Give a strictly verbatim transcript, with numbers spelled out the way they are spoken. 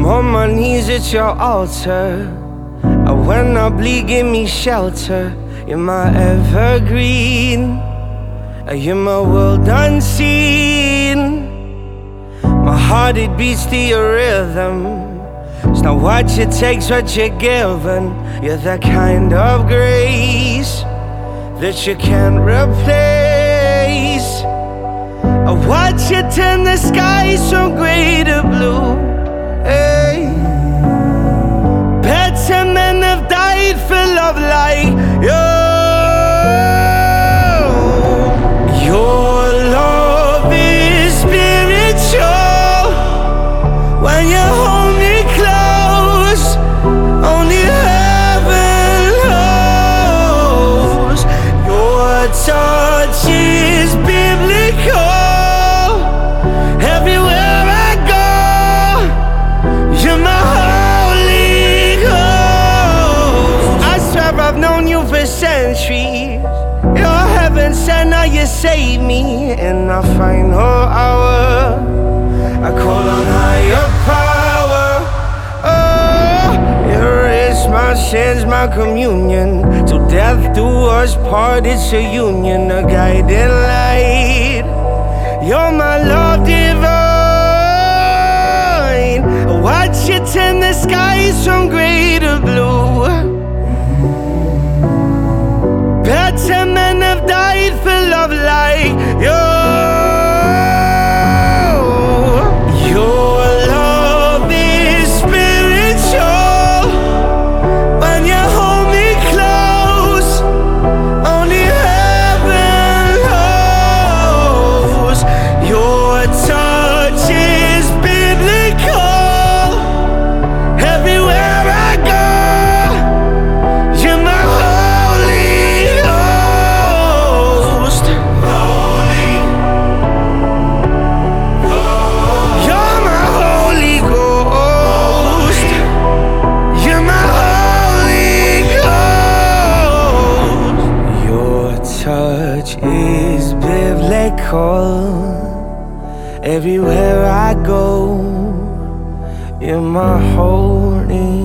I'm on my knees at your altar. And when I bleed, give me shelter. You're my evergreen. You're my world unseen. My heart, it beats to your rhythm. It's not what you take's what you're given. You're the kind of grace that you can't replace. I watch you turn the sky from gray to blue. Hey. Better men have died for love like you. Your love is spiritual. When you hold me close, only heaven knows. Your touch is biblical. Everywhere I go, you're my Holy Ghost. I swear I've known you for centuries. You're heaven sent, now you save me. In our final hour, I call on higher power. Oh, erase my sins, my communion. Till death do us part, it's a union, a guiding light. You're my love divine. Watch you turn the skies from gray to blue. Better men have died for love like you. Your love is spiritual. When you hold me close, only heaven knows. Your touch is biblical. Everywhere I go, you're my Holy Ghost. Holy Ghost. You're my Holy Ghost. You're my Holy Ghost. Your touch is biblical. Everywhere I go, you're my Holy